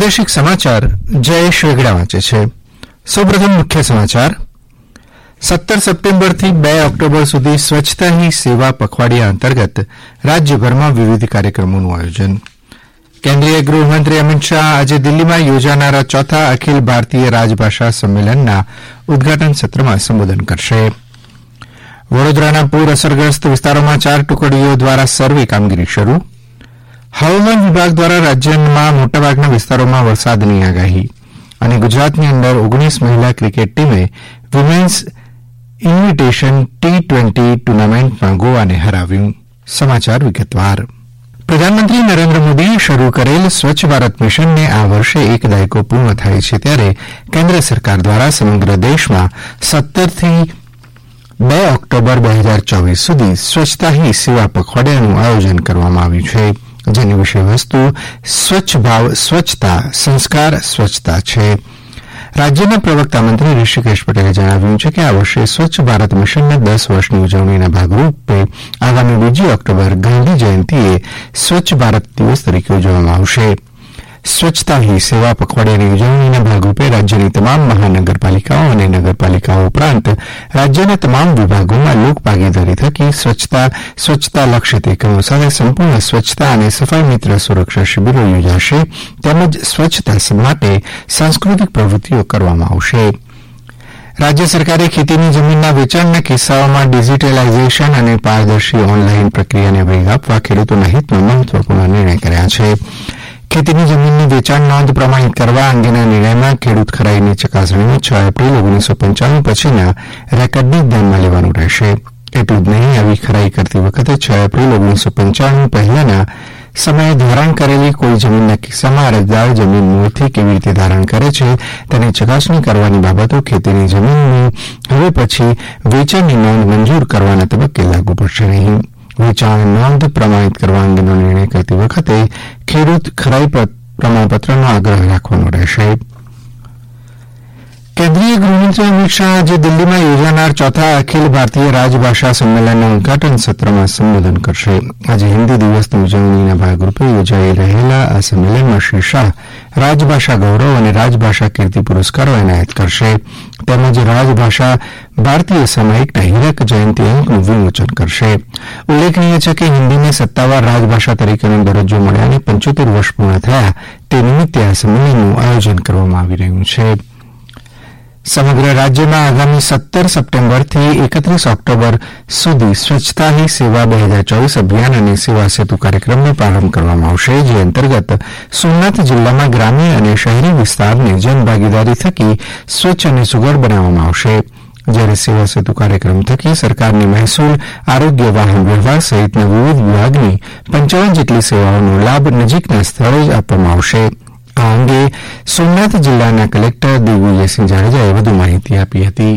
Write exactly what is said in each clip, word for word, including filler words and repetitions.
પ્રાદેશિક સમાચાર જયેશ વેગડા વાંચે છે. સૌપ્રથમ મુખ્ય સમાચાર. સત્તર સપ્ટેમ્બરથી બે ઓક્ટોબર સુધી સ્વચ્છતા હી સેવા પખવાડિયા અંતર્ગત રાજ્યભરમાં વિવિધ કાર્યક્રમોનું આયોજન. કેન્દ્રીય ગૃહમંત્રી અમિત શાહ આજે દિલ્હીમાં યોજાનારા ચોથા અખિલ ભારતીય રાજભાષા સંમેલનના ઉદઘાટન સત્રમાં સંબોધન કરશે. વડોદરાના પૂર અસરગ્રસ્ત વિસ્તારોમાં ચાર ટુકડીઓ દ્વારા સર્વે કામગીરી શરૂ. હવામાન વિભાગ દ્વારા રાજ્યમાં મોટાભાગના વિસ્તારોમાં વરસાદની આગાહી. અને ગુજરાતની અંદર ઓગણીસ મહિલા ક્રિકેટ ટીમે વિમેન્સ ઇન્વિટેશન ટી ટ્વેન્ટી ટુર્નામેન્ટમાં ગોવાને હરાવ્યું. સમાચાર વિગતવાર. પ્રધાનમંત્રી નરેન્દ્ર મોદીએ શરૂ કરેલ સ્વચ્છ ભારત મિશનને આ વર્ષે એક દાયકો પૂર્ણ થાય છે, ત્યારે કેન્દ્ર સરકાર દ્વારા સમગ્ર દેશમાં સત્તરથી બે ઓક્ટોબર બે હજાર ચોવીસ સુધી સ્વચ્છતા હી સેવા પખવાડિયાનું આયોજન કરવામાં આવ્યું છે, જેની વિષય વસ્તુ સ્વચ્છ ભાવ સ્વચ્છતા સંસ્કાર સ્વચ્છતા છે. રાજ્યના પ્રવક્તા મંત્રી ઋષિકેશ પટેલે જણાવ્યું છે કે આ વર્ષે સ્વચ્છ ભારત મિશનના દસ વર્ષની ઉજવણીના ભાગરૂપે આગામી બીજી ઓક્ટોબર ગાંધી જયંતિએ સ્વચ્છ ભારત દિવસ તરીકે ઉજવવામાં આવશે. સ્વચ્છતા હી સેવા પખવાડિયાની ઉજવણીના ભાગરૂપે રાજ્યની તમામ મહાનગરપાલિકાઓ અને નગરપાલિકાઓ ઉપરાંત રાજ્યના તમામ વિભાગોમાં લોકભાગીદારી થકી સ્વચ્છતા સ્વચ્છતા લક્ષિત એકમો સાથે સંપૂર્ણ સ્વચ્છતા અને સફાઈ મિત્ર સુરક્ષા શિબિરો યોજાશે, તેમજ સ્વચ્છતા માટે સાંસ્કૃતિક પ્રવૃત્તિઓ કરવામાં આવશે. રાજ્ય સરકારે ખેતીની જમીનના વેચાણના કિસ્સાઓમાં ડિજીટલાઇઝેશન અને પારદર્શી ઓનલાઇન પ્રક્રિયાને વેગ આપવા ખેડૂતોના હિતમાં મહત્વપૂર્ણ નિર્ણય કર્યા છે. ખેતીની જમીનની વેચાણ નોંધ પ્રમાણિત કરવા અંગેના નિર્ણયમાં ખેડૂત ખરાઈની ચકાસણીને છ એપ્રિલ ઓગણીસો પંચાણું પછીના રેકર્ડને ધ્યાનમાં લેવાનું રહેશે. એટલું જ નહીં, આવી ખરાઈ કરતી વખતે છ એપ્રિલ ઓગણીસો પંચાણું પહેલાના સમયે ધારણ કરેલી કોઈ જમીનના કિસ્સામાં અરજદાર જમીન મૂળથી કેવી રીતે ધારણ કરે છે તેની ચકાસણી કરવાની બાબતો ખેતીની જમીનની હવે પછી વેચાણની નોંધ મંજૂર કરવાના તબક્કે લાગુ પડશે નહીં. વેચાણ નોંધ પ્રમાણિત કરવા અંગેનો નિર્ણય કરતી વખતે ખેડૂત ખરાઈ પ્રમાણપત્રનો આગ્રહ રાખવાનો રહેશે. કેન્દ્રીય ગૃહમંત્રી અમિત શાહ આજે દિલ્હીમાં યોજાનાર ચોથા અખિલ ભારતીય રાજભાષા સંમેલનના ઉદઘાટન સત્રમાં સંબોધન કરશે. આજે હિન્દી દિવસની ઉજવણીના ભાગરૂપે યોજાઈ રહેલા આ સંમેલનમાં શ્રી શાહ રાજભાષા ગૌરવ અને રાજભાષા કીર્તિ પુરસ્કારો એનાયત કરશે, તેમજ રાજભાષા ભારતીય સામાયિકના હીરક જયંતિ અંકનું વિમોચન કરશે. ઉલ્લેખનીય છે કે હિન્દીને સત્તાવાર રાજભાષા તરીકેનો દરજ્જો મળ્યાને પંચોતેર વર્ષ પૂર્ણ થયા તે નિમિત્તે આ સંમેલનનું આયોજન કરવામાં આવી રહ્યું છે. સમગ્ર રાજ્યમાં આગામી સત્તર સપ્ટેમ્બરથી એકત્રીસ ઓક્ટોબર સુધી સ્વચ્છતા હી સેવા બે હજાર ચોવીસ અભિયાન અને સેવા સેતુ કાર્યક્રમનો પ્રારંભ કરવામાં આવશે, જે અંતર્ગત સોમનાથ જિલ્લામાં ગ્રામ્ય અને શહેરી વિસ્તારને જનભાગીદારી થકી સ્વચ્છ અને સુઘડ બનાવવામાં આવશે. જ્યારે સેવા સેતુ કાર્યક્રમ થકી સરકારની મહેસૂલ, આરોગ્ય, વાહન વ્યવહાર સહિતના વિવિધ વિભાગની પંચાવન જેટલી સેવાઓનો લાભ નજીકના સ્થળે જ આપવામાં આવશે. આ અંગે સોમનાથ જિલ્લાના કલેક્ટર દિગ્વિજયસિંહ જાડેજાએ વધુ માહિતી આપી હતી.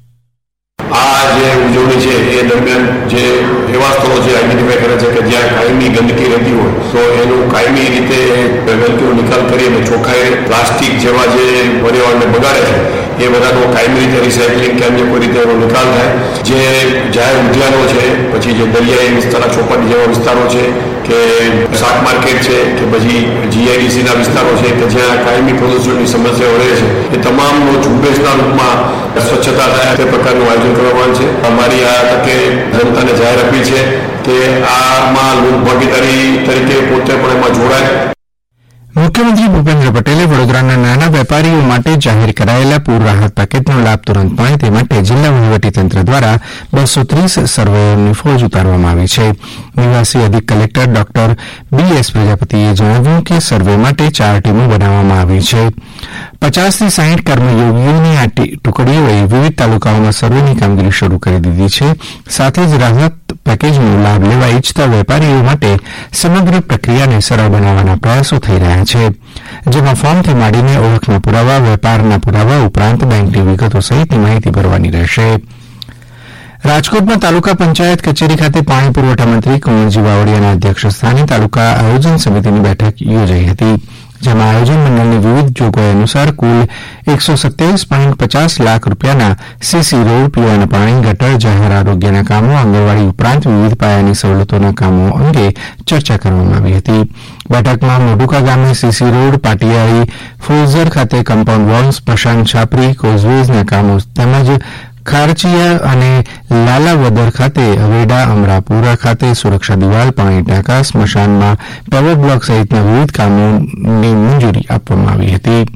આ જે ઉજવણી છે એ દરમિયાન જે એવા સ્થળો છે આઈડેન્ટિફાઈ કરે છે કે જ્યાં કાયમી ગંદકી રહેતી હોય તો એનું કાયમી રીતે ગંદકીનો નિકાલ કરી અને ચોખ્ખાઈ પ્લાસ્ટિક જેવા જે પર્યાવરણને બગાડે છે એ બધાનો કાયમી રીતે રિસાયકલિંગ કે અન્ય કોઈ રીતે એનો નિકાલ થાય. જે જાહેર ઉદ્યાનો છે, પછી જે દરિયાઈ વિસ્તાર, ચોપાટી જેવા વિસ્તારો છે કે શાક માર્કેટ છે કે પછી જીઆઈડીસીના વિસ્તારો છે કે જ્યાં કાયમી પ્રદૂષણની સમસ્યાઓ રહે છે, એ તમામનો ઝુંબેશના રૂપમાં સ્વચ્છતા થાય તે પ્રકારનું આયોજન કરવામાં છે. અમારી આ તકે જનતાને જાહેર અપીલ છે કે આમાં લોકભાગીદારી તરીકે પોતે પણ એમાં જોડાય. મુખ્યમંત્રી ભૂપેન્દ્ર પટેલે વડોદરાના નાના વેપારીઓ માટે જાહેર કરાયેલા પૂર રાહત પેકેજનો લાભ તુરંત મળે તે માટે જિલ્લા વહીવટીતંત્ર દ્વારા બસો ત્રીસ સર્વેયરોની ફોજ ઉતારવામાં આવી છે. નિવાસી અધિક કલેક્ટર ડોક્ટર બી એસ પ્રજાપતિએ જણાવ્યું કે સર્વે માટે ચાર ટીમો બનાવવામાં આવી છે. પચાસથી સાહીઠ કર્મયોગીઓની આ ટુકડીઓએ વિવિધ તાલુકાઓમાં સર્વેની કામગીરી શરૂ કરી દીધી છે. સાથે જ રાહત પેકેજનો લાભ લેવા ઇચ્છતા વેપારીઓ માટે સમગ્ર પ્રક્રિયાને સરળ બનાવવાના પ્રયાસો થઈ રહ્યા છે, જેમાં ફોર્મથી માંડીને ઓળખના પુરાવા, વેપારના પુરાવા ઉપરાંત બેંકની વિગતો સહિતની માહિતી ભરવાની રહેશે. રાજકોટમાં તાલુકા પંચાયત કચેરી ખાતે પાણી પુરવઠા મંત્રી કુંવરજી બાવળિયાના અધ્યક્ષ સ્થાને તાલુકા આયોજન સમિતિની બેઠક યોજાઈ હતી. જેમાં આયોજન મંડળની વિવિધ જોગવાઈ અનુસાર કુલ એકસો સત્યાવીસ પોઈન્ટ પચાસ લાખ રૂપિયાના સીસી રોડ, પીવાના પાણી, ગટર, જાહેર આરોગ્યના કામો, આંગણવાડી ઉપરાંત વિવિધ પાયાની સવલતોના કામો અંગે ચર્ચા કરવામાં આવી હતી. બેઠકમાં મોઢુકા ગામે સીસી રોડ, પાટિયાળી, ફોઝર ખાતે કમ્પાઉન્ડ વોલ, સ્મશાન છાપરી, કોઝવેઝના કામો તેમજ ખારચીયા અને લાલાવદર ખાતે, અવેડા, અમરાપુરા ખાતે સુરક્ષા દિવાલ, પાણી ટાંકા, સ્મશાનમાં પેવર બ્લોક સહિતના વિવિધ કામોની મંજૂરી આપવામાં આવી હતી.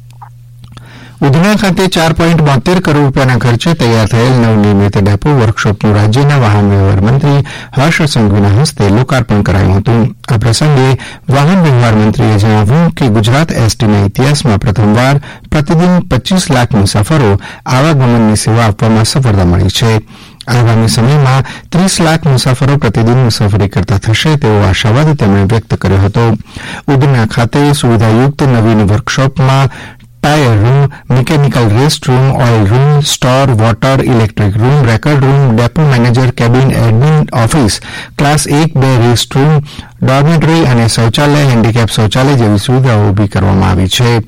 ઉધના ખાતે ચાર પોઈન્ટ બોતેર કરોડ રૂપિયાના ખર્ચે તૈયાર થયેલ નવનિર્મિત ડેપો વર્કશોપનું રાજ્યના વાહન વ્યવહાર મંત્રી હર્ષ સંઘવીના હસ્તે લોકાર્પણ કરાયું હતું. આ પ્રસંગે વાહન વ્યવહાર મંત્રીએ જણાવ્યું કે ગુજરાત એસટીના ઇતિહાસમાં પ્રથમવાર પ્રતિદિન પચીસ લાખ મુસાફરો આવાગમનની સેવા આપવામાં સફળતા મળી છે. આગામી સમયમાં ત્રીસ લાખ મુસાફરો પ્રતિદિન મુસાફરી કરતા થશે તેવો આશાવાદ તેમણે વ્યક્ત કર્યો હતો. ઉધના ખાતે સુવિધાયુક્ત નવીન વર્કશોપમાં tyre room, mechanical rest room, oil room, store, water, electric room, record room, depot manager cabin, admin office, class એક બે રેસ્ટ રૂમ, ડોર્મેટરી અને શૌચાલય, હેન્ડીકેપ શૌચાલય જેવી સુવિધાઓ ઊભી કરવામાં આવી છે.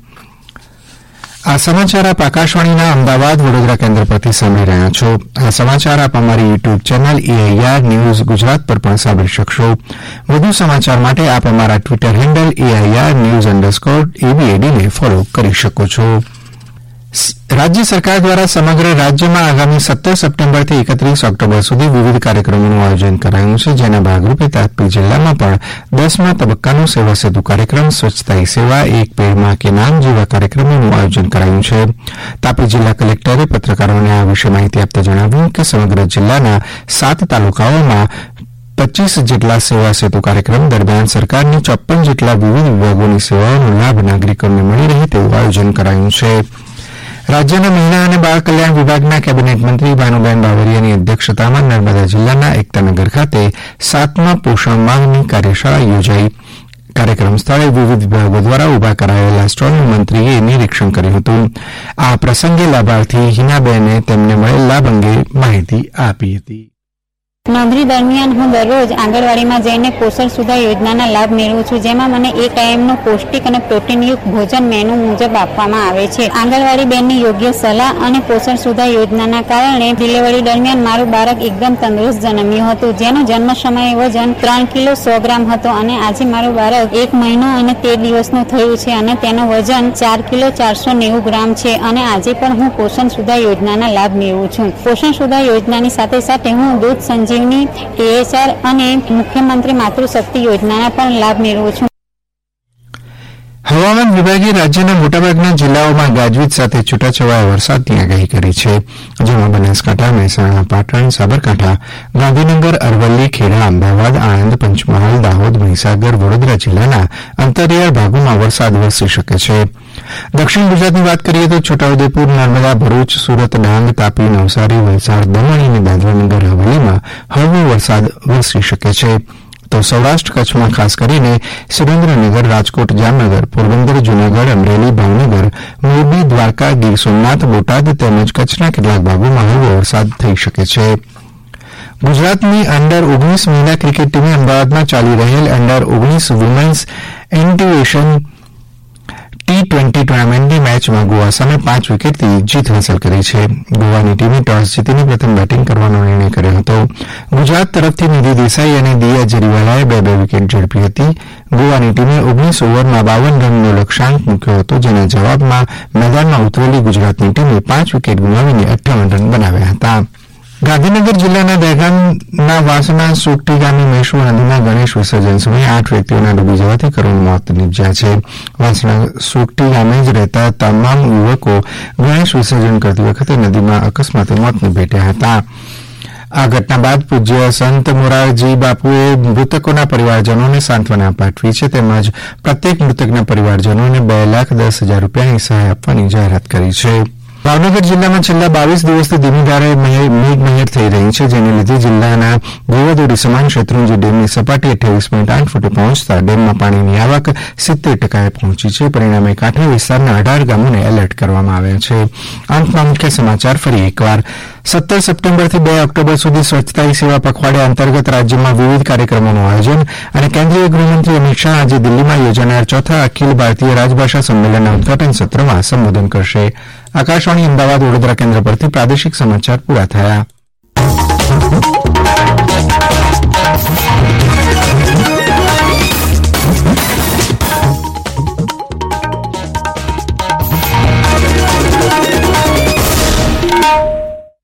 આ સમાચાર આપ આકાશવાણીના અમદાવાદ વડોદરા કેન્દ્ર પરથી સાંભળી રહ્યા છો. આ સમાચાર આપ અમારી YouTube channel AIR news Gujarat પર પણ સાંભળી શકશો. વધુ સમાચાર માટે આપ અમારા Twitter handle AIR news underscore એબીએડીને ફોલો કરી શકો છો. રાજ્ય સરકાર દ્વારા સમગ્ર રાજ્યમાં આગામી સત્તર સપ્ટેમ્બરથી એકત્રીસ ઓક્ટોબર સુધી વિવિધ કાર્યક્રમોનું આયોજન કરાયું છે. જેના ભાગરૂપે તાપી જિલ્લામાં પણ દસમા તબક્કાનો સેવા સેતુ કાર્યક્રમ, સ્વચ્છતા હી સેવા, એક પેડ માં કે નામ જેવા કાર્યક્રમોનું આયોજન કરાયું છે. તાપી જિલ્લા કલેક્ટરે પત્રકારોને આ વિશે માહિતી આપતા જણાવ્યું કે સમગ્ર જિલ્લાના સાત તાલુકાઓમાં પચીસ જેટલા સેવા સેતુ કાર્યક્રમ દરમિયાન સરકારની ચોપન જેટલા વિવિધ વિભાગોની સેવાઓનો લાભ નાગરિકોને મળી રહે તેવું આયોજન કરાયું છે. રાજ્યના મહિલા અને બાળ કલ્યાણ વિભાગના કેબિનેટ મંત્રી ભાનુબેન બાવરિયાની અધ્યક્ષતામાં નર્મદા જિલ્લાના એકતાનગર ખાતે સાતમા પોષણ માહની કાર્યશાળા યોજાઈ. કાર્યક્રમ સ્થળે વિવિધ વિભાગો દ્વારા ઉભા કરાયેલા સ્ટોલનું મંત્રીએ નિરીક્ષણ કર્યું હતું. આ પ્રસંગે લાભાર્થી હિનાબેને તેમને મળેલ લાભ અંગે માહિતી આપી હતી. નોંધણી દરમિયાન હું દરરોજ આંગણવાડીમાં જઈને પોષણ સુધા યોજનાના લાભ મેળવું છું, જેમાં મને એક ટાઈમનું પૌષ્ટિક અને પ્રોટીનયુક્ત ભોજન મેનુ મુજબ આપવામાં આવે છે. આંગણવાડી બહેનની યોગ્ય સલાહ અને પોષણ સુધા યોજનાના કારણે ડિલિવરી દરમિયાન મારું બાળક એકદમ તંદુરસ્ત જન્મ્યું હતું, જેનું જન્મ સમયે વજન ત્રણ કિલો સો ગ્રામ હતો અને આજે મારું બાળક એક મહિનો અને તેર દિવસનું થયું છે અને તેનું વજન ચાર કિલો ચારસો નેવું ગ્રામ છે અને આજે પણ હું પોષણ સુધા યોજનાના લાભ મેળવું છું. પોષણ સુધા યોજનાની સાથે સાથે હું દૂધ સંજીવની, ટીએચઆર અને મુખ્યમંત્રી માતૃશક્તિ યોજનાના પણ લાભ મેળવું છું. હવામાન વિભાગે રાજ્યના મોટાભાગના જિલ્લાઓમાં ગાજવીજ સાથે છૂટાછવાયા વરસાદની આગાહી કરી છે. જેમાં બનાસકાંઠા, મહેસાણા, પાટણ, સાબરકાંઠા, ગાંધીનગર, અરવલ્લી, ખેડા, અમદાવાદ, આણંદ, પંચમહાલ, દાહોદ, મહીસાગર, વડોદરા જિલ્લાના અંતરિયાળ ભાગોમાં વરસાદ વરસી શકે છે. દક્ષિણ ગુજરાતની વાત કરીએ તો છોટાઉદેપુર, નર્મદા, ભરૂચ, સુરત, ડાંગ, તાપી, નવસારી, વલસાડ, દમણ અને દાદરાનગર હવેલીમાં હળવો વરસાદ વરસી શકે છે. તો સૌરાષ્ટ્ર કચ્છમાં ખાસ કરીને સુરેન્દ્રનગર, રાજકોટ, જામનગર, પોરબંદર, જૂનાગઢ, અમરેલી, ભાવનગર, મોરબી, દ્વારકા, ગીર સોમનાથ, બોટાદ તેમજ કચ્છના કેટલાક ભાગોમાં હળવો વરસાદ થઈ શકે છે. ગુજરાતની અંડર ઓગણીસ મહિલા ક્રિકેટ ટીમે અમદાવાદમાં ચાલી રહેલ અંડર ઓગણીસ વુમેન્સ ઇન્ટિવેશન ટી ટ્વેન્ટી ટુર્નામેન્ટની મેચમાં ગોવા સામે પાંચ વિકેટથી જીત હાંસલ કરી છે. ગોવાની ટીમે ટોસ જીતીને પ્રથમ બેટિંગ કરવાનો નિર્ણય કર્યો હતો. ગુજરાત તરફથી નિધિ દેસાઈ અને દિયા જરીવાલાએ બે બે વિકેટ ઝડપી હતી. ગોવાની ટીમે ઓગણીસ ઓવરમાં બાવન રનનો લક્ષ્યાંક મૂક્યો હતો, જેના જવાબમાં મેદાનમાં ઉતરેલી ગુજરાતની ટીમે પાંચ વિકેટ ગુમાવીને અઠ્ઠાવન રન બનાવ્યા હતા. ગાંધીનગર જિલ્લાના દહેગામના વાસણા સોગઠી ગામે મેશ્વો નદીમાં ગણેશ વિસર્જન સમયે આઠ વ્યક્તિઓના ડૂબી જવાથી કરુણ મોત નીપજ્યા છે. વાસણા સોગઠી ગામે જ રહેતા તમામ યુવકો ગણેશ વિસર્જન કરતી વખતે નદીમાં અકસ્માતે મોતને ભેટ્યા હતા. આ ઘટના બાદ પૂજ્ય સંત મોરારજી બાપુએ મૃતકોના પરિવારજનોને સાંત્વના પાઠવી છે, તેમજ પ્રત્યેક મૃતકના પરિવારજનોને બે લાખ દસ હજાર રૂપિયાની સહાય આપવાની જાહેરાત કરી છે. ભાવનગર જિલ્લામાં છેલ્લા બાવીસ દિવસથી ધીમી ધારે મેઘમહેર થઈ રહી છે, જેને લીધે જિલ્લાના ગોવાદોડી સમાન શેત્રુંજી ડેમની સપાટી અઠ્યાવીસ પોઈન્ટ આઠ ફૂટે પહોંચતા ડેમમાં પાણીની આવક સિત્તેર ટકાએ પહોંચી છે. પરિણામે કાંઠા વિસ્તારના અઢાર ગામોને એલર્ટ કરવામાં આવ્યા છે. અંતમાં મુખ્ય સમાચાર ફરી એકવાર. સત્તર સપ્ટેમ્બરથી બે ઓક્ટોબર સુધી સ્વચ્છતા હી સેવા પખવાડિયા અંતર્ગત રાજ્યમાં વિવિધ કાર્યક્રમોનું આયોજન અને કેન્દ્રીય ગૃહમંત્રી અમિત શાહ આજે દિલ્હીમાં યોજાનાર ચોથા અખિલ ભારતીય રાજભાષા સંમેલનના ઉદઘાટન સત્રમાં સંબોધન કરશે. આકાશવાણી અમદાવાદ વડોદરા કેન્દ્ર પરથી પ્રાદેશિક સમાચાર પૂરા થયા.